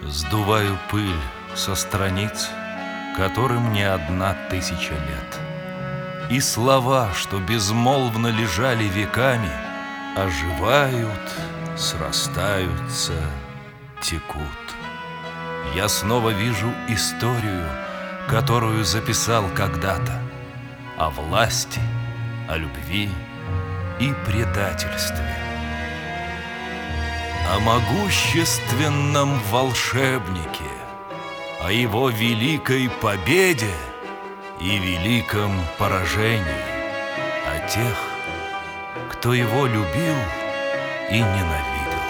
Сдуваю пыль со страниц, которым не 1000 лет. И слова, что безмолвно лежали веками, оживают, срастаются, текут. Я снова вижу историю, которую записал когда-то, о власти, о любви и предательстве, о могущественном волшебнике, о его великой победе и великом поражении, о тех, кто его любил и ненавидел.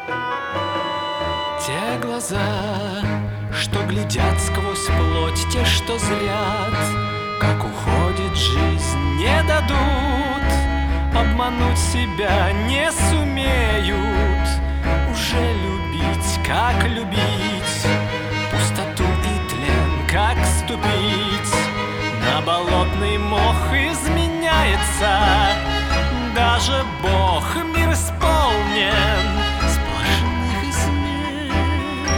Те глаза, что глядят сквозь плоть, те, что зрят, как уходит жизнь, не дадут, обмануть себя не сумеют, уже любить, как любить, пустоту и тлен, как ступить, на болотный мох изменяется, даже Бог мир исполнен сплошных измен.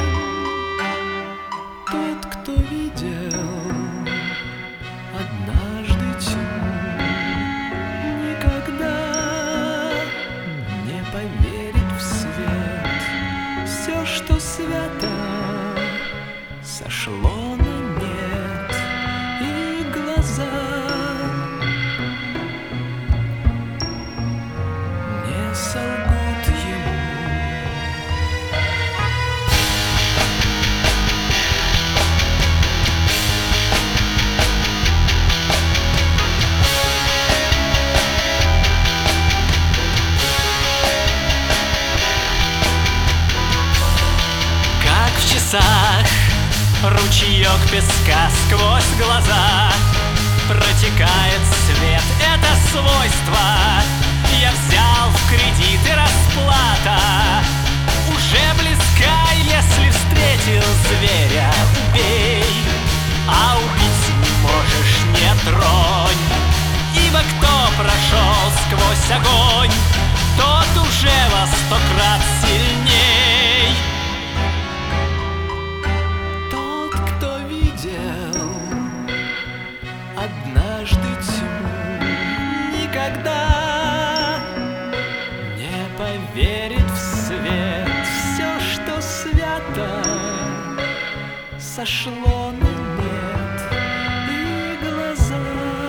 Тот, кто видел однажды тьму, никогда не поверит в свет. Все, что свято, сошло на нет, и глаза не солгут ему. Как в часах ручеек песка сквозь глаза протекает свет, это свойство я взял в кредит, и расплата уже близка. Если встретил зверя, убей, а убить не можешь, не тронь, ибо кто прошел сквозь огонь, тот уже во 100 крат сильней. Тот, кто видел однажды тьму, никогда не поверит в свет. Все, что свято, сошло на нет, и глаза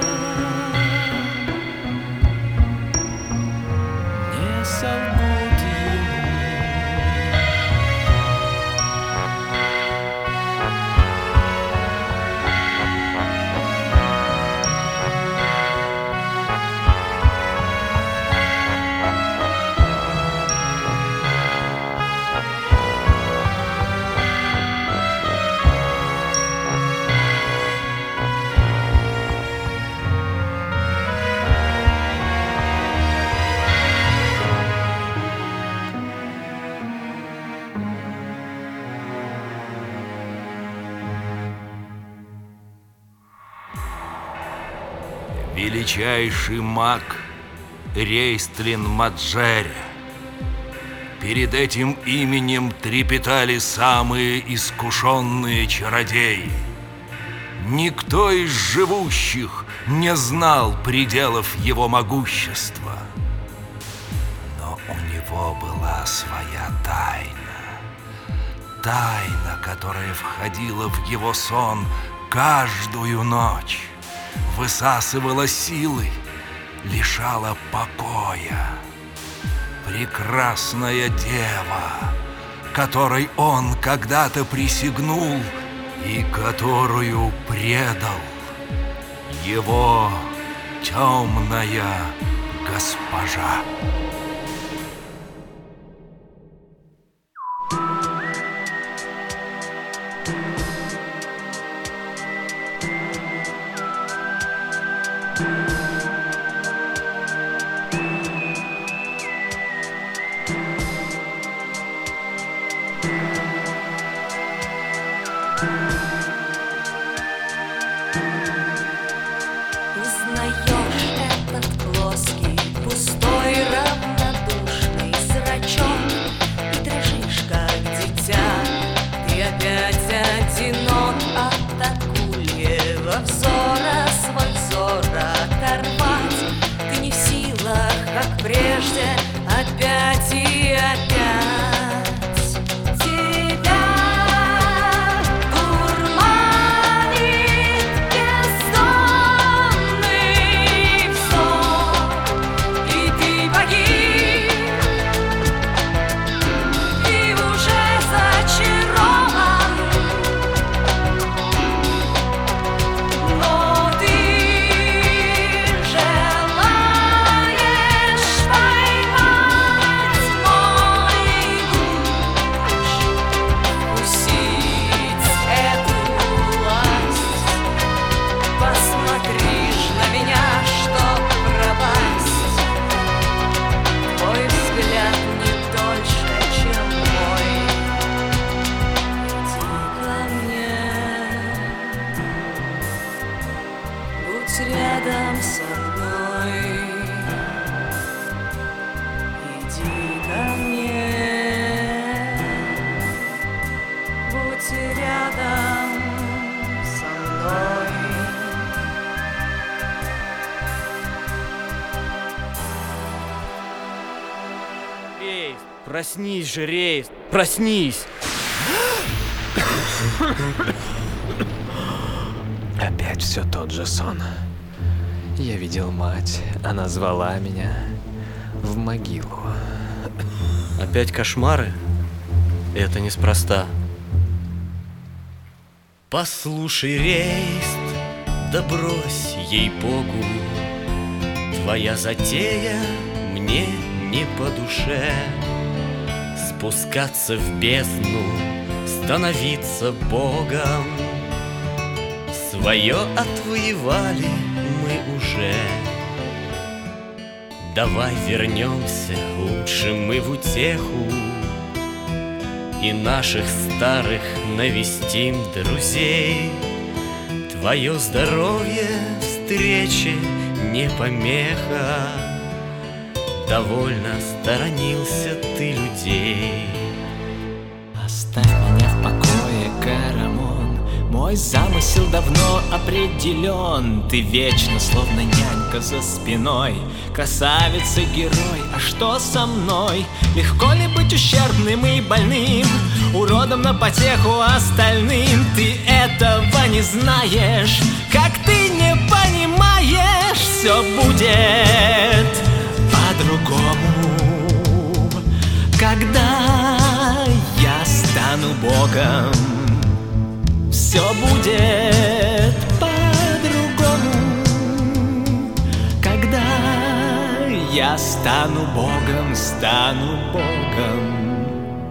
не солгут ему. Величайший маг Рейстлин Маджеря. Перед этим именем трепетали самые искушенные чародеи. Никто из живущих не знал пределов его могущества. Но у него была своя тайна. Тайна, которая входила в его сон каждую ночь, высасывала силы, лишала покоя. Прекрасная дева, которой он когда-то присягнул и которую предал, его темная госпожа. Узнаешь этот плоский, пустой равнин? Рейс! Проснись же, Рейс! Проснись! Опять все тот же сон. Я видел мать, она звала меня в могилу. Опять кошмары? Это неспроста. Послушай, Рейс, да брось, ей-богу, твоя затея мне не по душе. Спускаться в бездну, становиться Богом. Свое отвоевали мы уже. Давай вернемся лучше мы в утеху и наших старых навестим друзей. Твое здоровье встрече не помеха, довольно сторонился ты людей. Оставь меня в покое, Карамон. Мой замысел давно определен. Ты вечно, словно нянька за спиной, красавица-герой, а что со мной? Легко ли быть ущербным и больным, уродом на потеху остальным? Ты этого не знаешь, как ты не понимаешь. Все будет по-другому, когда я стану Богом. Все будет по-другому, когда я стану Богом, стану Богом.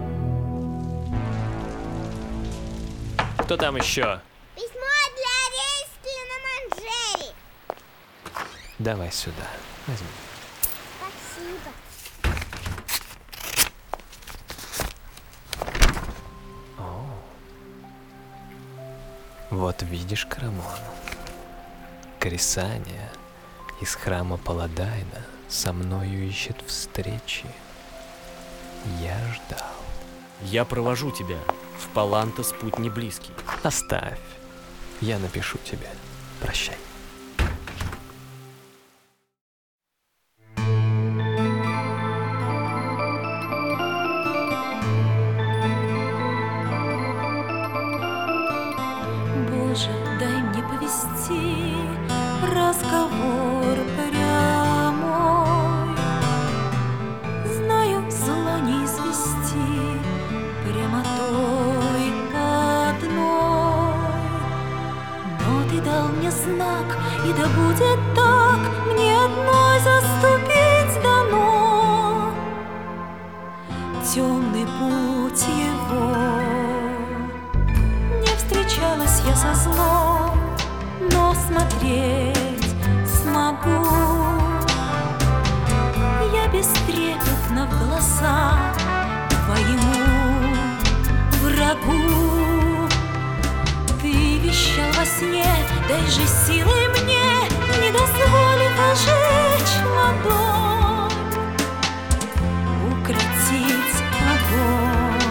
Кто там еще? Письмо для Рейски на Манжере. Давай сюда. Возьми. Спасибо. Вот видишь, Карамон, Крисания из храма Паладайна со мною ищет встречи. Я ждал. Я провожу тебя. В Палантос путь не близкий. Оставь. Я напишу тебе. Прощай. Боже, дай мне повести разговор прямой. Знаю, зло не извести прямотой одной. Но ты дал мне знак, и да будет так, мне одной заступить дано. Темный путь его. Встречалась я со злом, но смотреть смогу. Я бестрепетно в глаза твоему врагу. Ты вещал во сне, дай же силы мне, не дозволив ожечь ладонь, укротить огонь.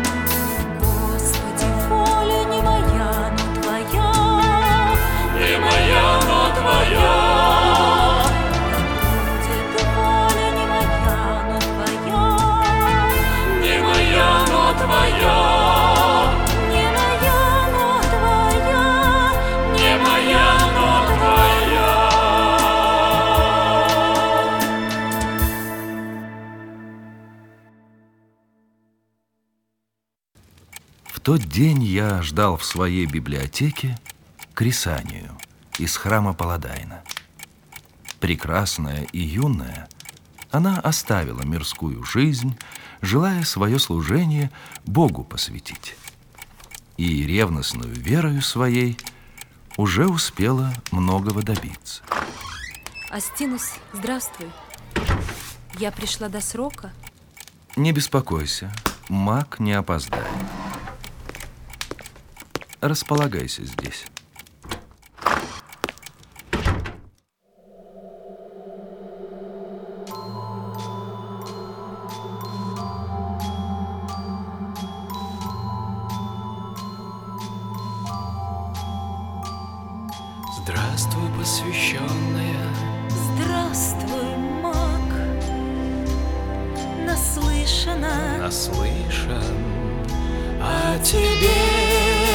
В тот день я ждал в своей библиотеке Крисанию из храма Паладайна. Прекрасная и юная, она оставила мирскую жизнь, желая свое служение Богу посвятить. И ревностную верою своей уже успела многого добиться. Астинус, здравствуй. Я пришла до срока. Не беспокойся, маг не опоздает. Располагайся здесь. Здравствуй, посвященная. Здравствуй, маг. Наслышан наслышан о тебе.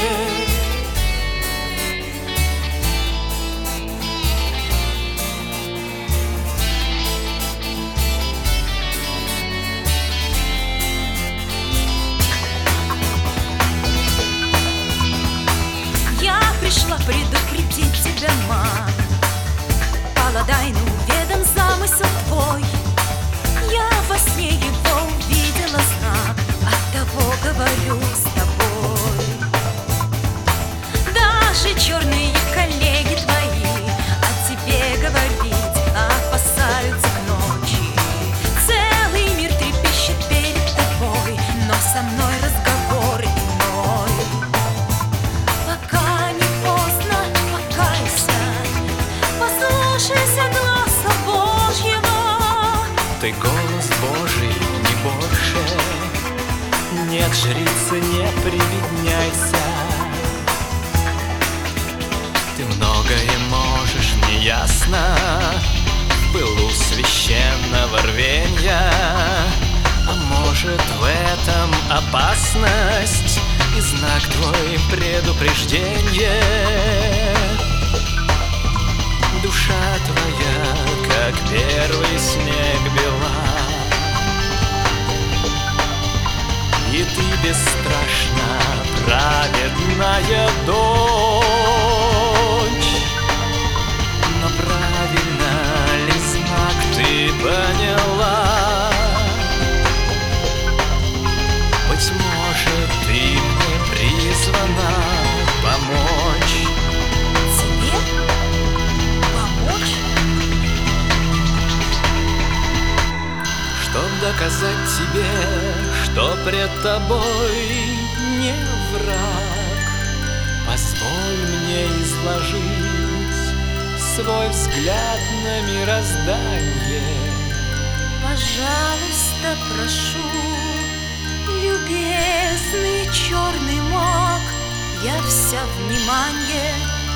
Пришла предупредить тебя, мам. Поладай, ну ведом замысел твой. Я во сне его увидела знак, оттого говорю с тобой. Даже черные коллеги твои о тебе говорить опасаются к ночи. Целый мир трепещет перед тобой, но со мной разговор иной. Послушайся гласа Божьего. Ты голос Божий, не больше. Нет, жрица, не привидняйся. Ты многое можешь, мне ясно, в пылу священного рвенья. А может, в этом опасность и знак твой предупреждение. Душа твоя, как первый снег, бела, и ты бесстрашна, праведная дочь. Но правильно ли знак ты поняла? Быть может, ты мне призвана помочь. Чтоб доказать тебе, что пред тобой не враг, позволь мне изложить свой взгляд на мироздание. Пожалуйста, прошу, любезный черный маг, я вся внимание.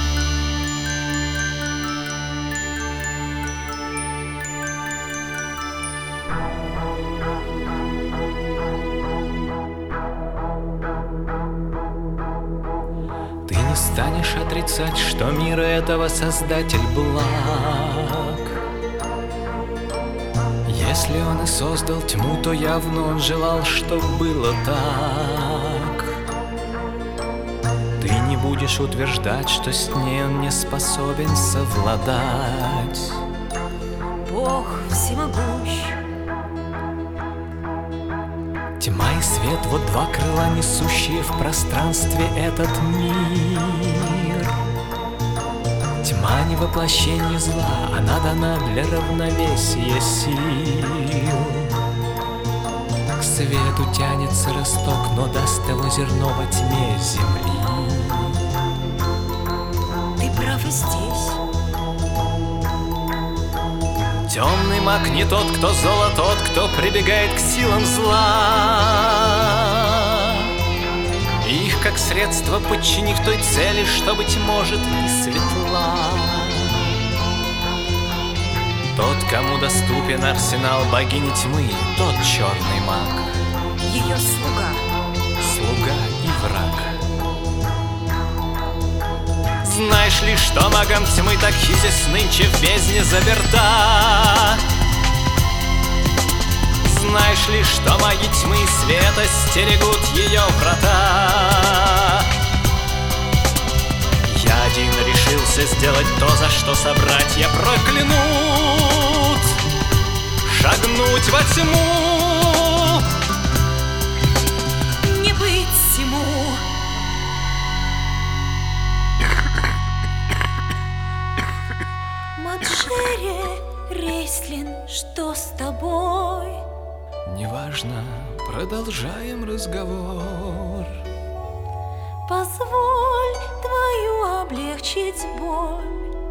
Ты не станешь отрицать, что мира этого Создатель благ. Если он и создал тьму, то явно он желал, чтоб было так. Ты не будешь утверждать, что с ней он не способен совладать. Бог всемогущ. Тьма и свет, вот два крыла, несущие в пространстве этот мир. Тьма не воплощение зла, она дана для равновесия сил. К свету тянется росток, но даст его зерно во тьме земли. Ты прав и здесь. Темный маг не тот, кто зло, тот, кто прибегает к силам зла. Их как средство подчинив той цели, что, быть может, и светла. Тот, кому доступен арсенал богини тьмы, тот черный маг. Ее слуга. Слуга и враг. Знаешь ли, что магам тьмы так хитис нынче в бездне заперта? Знаешь ли, что маги тьмы и света стерегут ее врата? Я один решился сделать то, за что собратья проклянут. Шагнуть во тьму. Не быть всему. Маджери, Рейслин, что с тобой? Неважно, продолжаем разговор. Позволь твою облегчить боль.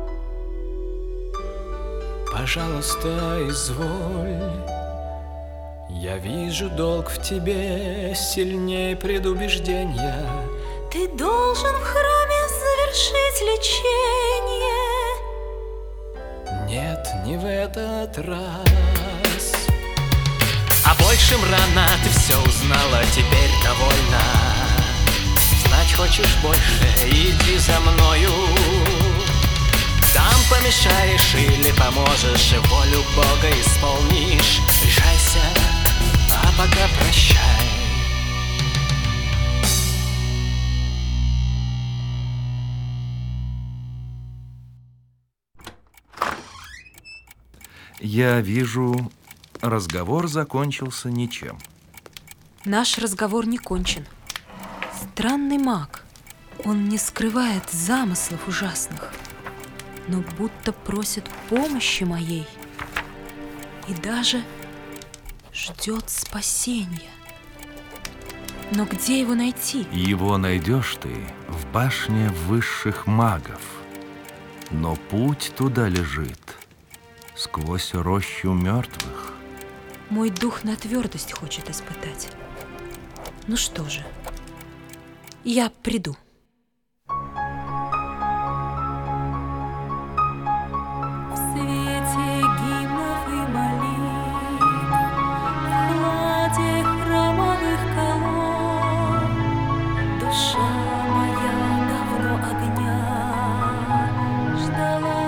Пожалуйста, изволь. Я вижу долг в тебе сильнее предубеждения. Ты должен в храме завершить лечение. Нет, не в этот раз. А бой больше рано, ты все узнала, теперь довольна. Знать хочешь больше, иди за мною. Там помешаешь или поможешь, и волю Бога исполнишь. Решайся, а пока прощай. Я вижу, разговор закончился ничем. Наш разговор не кончен. Странный маг. Он не скрывает замыслов ужасных, но будто просит помощи моей и даже ждет спасения. Но где его найти? Его найдешь ты в башне высших магов, но путь туда лежит сквозь рощу мертвых. Мой дух на твердость хочет испытать. Ну что же, я приду. В свете гимнов и молитв, в хладе храмовых колонн, душа моя давно огня ждала.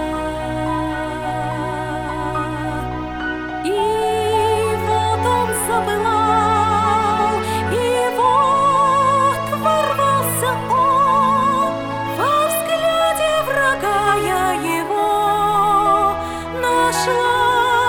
И вот он запылал, и вот ворвался он. Во взгляде врага я его нашла.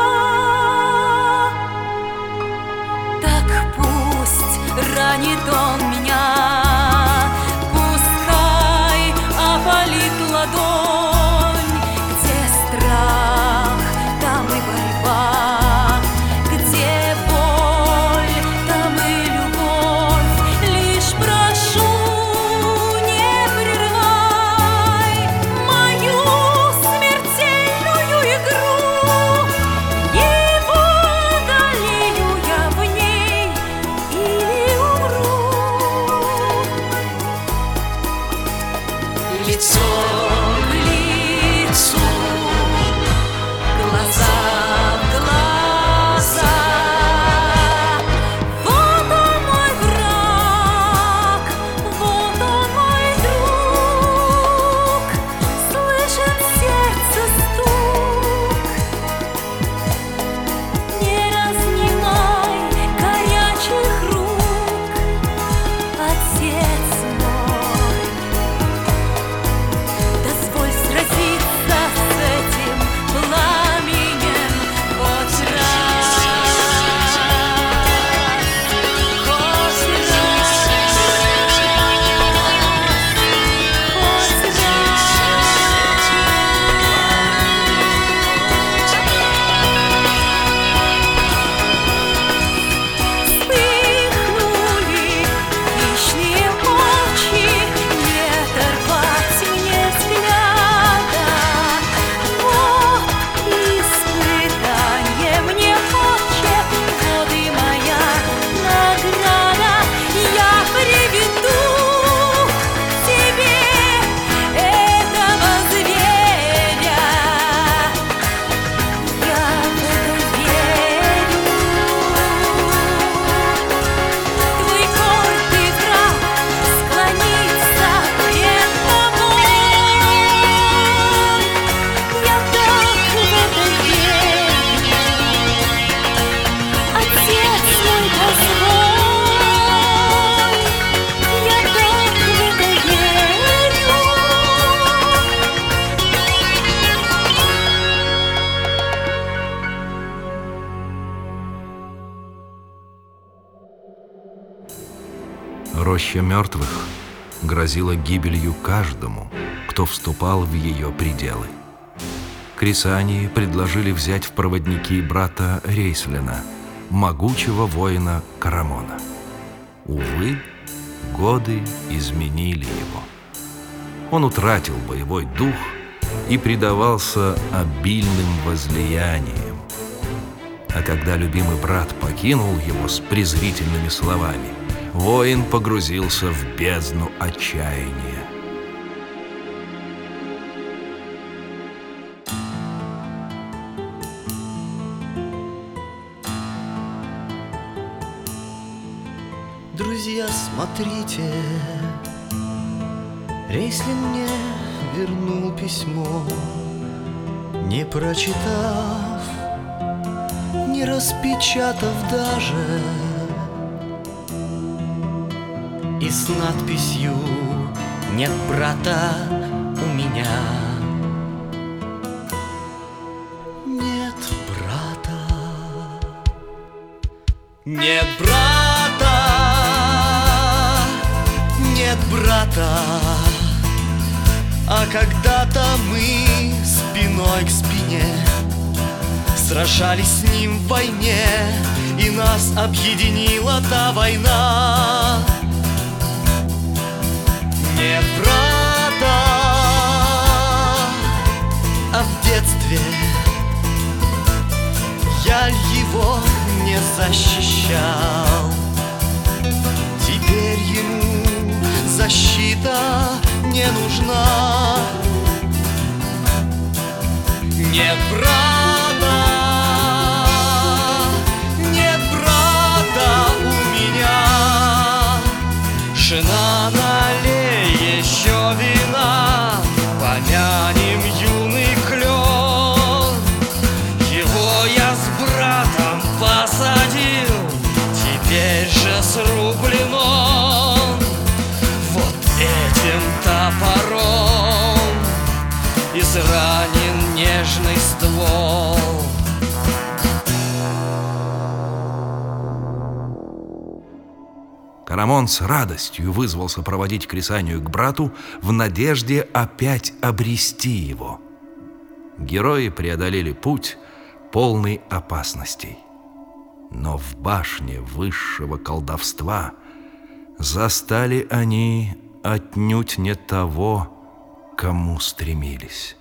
Так пусть ранит он меня, пускай опалит ладонь. Где страх, там и борьба, где боль, там и любовь. Лишь прошу, не прерывай мою смертельную игру. Не водолею я в ней или умру. Лицо к лицу, глаза в глаза. Вот он мой враг, вот он мой друг. Слышит сердце стук. Не разнимай горячих рук, Отец мой. Дозволь сразиться с этим пламенем хоть раз, хоть вспыхнули хищные очи, не оторвать мне взгляда. Вот испытание мне хочет, вот и моя награда. Я приведу к тебе этого зверя. Я в это верю. Твой гордый враг склонится пред тобой. Я так в это верю. Отец мой, дозволь. Я так в это верю. Роща мертвых грозила гибелью каждому, кто вступал в ее пределы. Крисании предложили взять в проводники брата Рейслина, могучего воина Карамона. Увы, годы изменили его. Он утратил боевой дух и предавался обильным возлияниям. А когда любимый брат покинул его с презрительными словами, воин погрузился в бездну отчаяния. Друзья, смотрите, Рейслин мне вернул письмо, не прочитав, не распечатав даже, и с надписью «Нет брата у меня». Нет брата. Нет брата. Нет брата. А когда-то мы спиной к спине сражались с ним в войне, и нас объединила та война. Нет брата. А в детстве я его не защищал. Теперь ему защита не нужна. Нет брата. Нет брата у меня. Жена, налей еще вина, помянем юный клен. Его я с братом посадил, теперь же срублен он вот этим топором. Изранен нежный ствол. Карамон с радостью вызвался проводить Крисанию к брату в надежде опять обрести его. Герои преодолели путь, полный опасностей. Но в башне высшего колдовства застали они отнюдь не того, к кому стремились.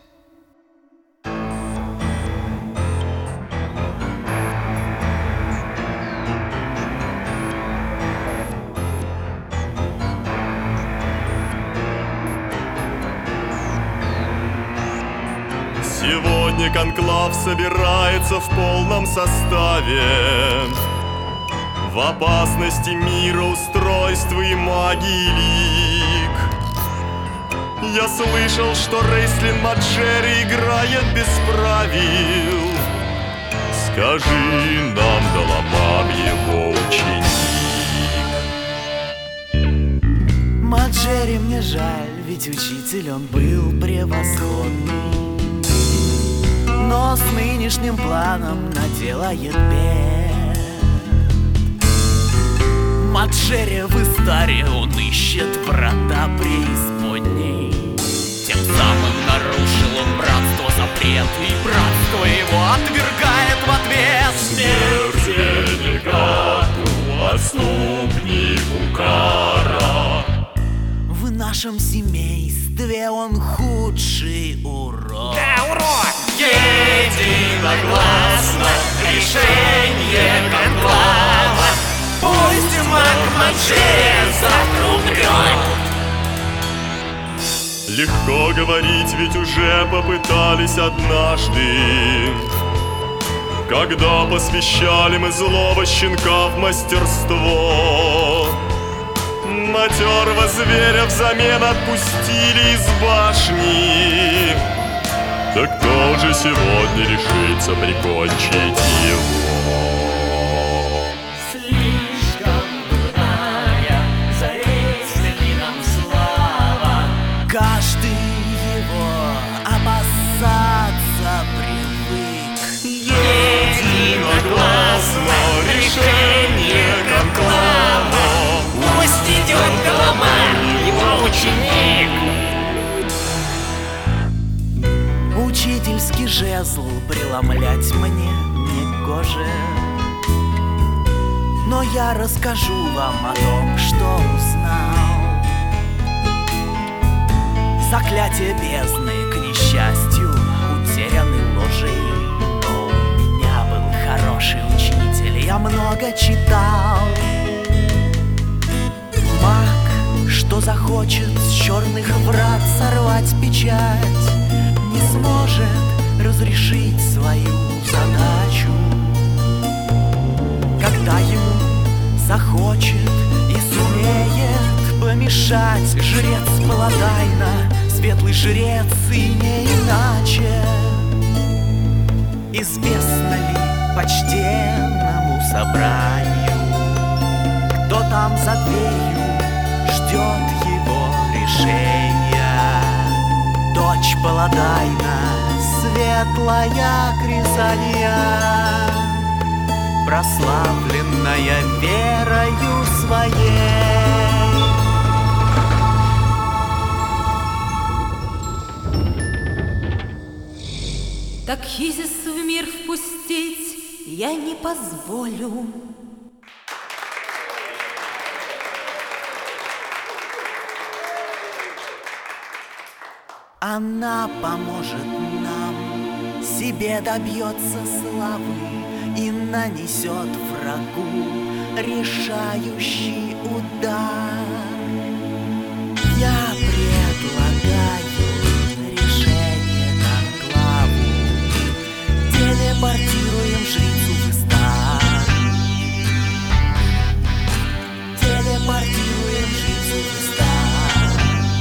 Сегодня конклав собирается в полном составе. В опасности мира, устройства и магии лик. Я слышал, что Рейслин Маджери играет без правил. Скажи нам, Даламар, его ученик. Маджери мне жаль, ведь учитель он был превосходный, но с нынешним планом наделает бед. Маджери в Истаре он ищет врата преисподней. Тем самым нарушил он братство запрет, и братство его отвергает в ответ. Смерти делегату, отступнику кара. В нашем семействе он худший урод. Да, урод! Единогласно решение конклава. Пусть маг Маджери завтра умрет. Легко говорить, ведь уже попытались однажды, когда посвящали мы злого щенка в мастерство. Матерого зверя взамен отпустили из башни. Так кто же сегодня решится прикончить его? Слишком дурная за Рейслином слава. Каждый его опасаться привык. Единогласно решение конклава. Пусть идет Даламар, его ученик. Учительский жезл преломлять мне негоже, но я расскажу вам о том, что узнал. Заклятие бездны, к несчастью, утеряны ложей. Но у меня был хороший учитель, я много читал. Маг, что захочет с черных врат сорвать печать, не сможет разрешить свою задачу. Когда ему захочет из помешать. Жрец Паладайна, светлый жрец и не иначе. Известно ли почтенному собранию, кто там за дверью ждет его решения? Дочь Паладайна, светлая Крисания, прославленная верою своей. Так Хизис в мир впустить я не позволю. Она поможет нам, себе добьется славы и нанесет врагу решающий удар. Я предлагаю решение конклаву. Телепортируем жрицу в Истар. Телепортируем жрицу в Истар.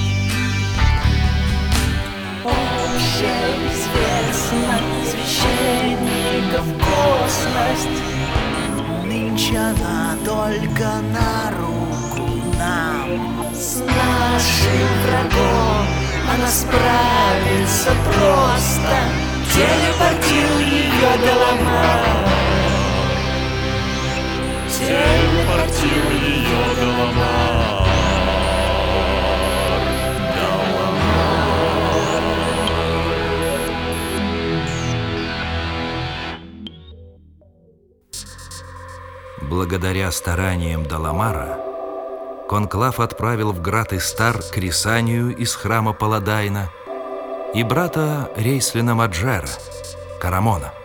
Общеизвестно священников косность. Нынче она только на руку нам. С нашим врагом она справится просто. Телепортируй ее до Ламар. Телепортируй ее до Ламар. Благодаря стараниям Даламара, конклав отправил в град Истар Крисанию из храма Паладайна и брата Рейслина Маджера, Карамона.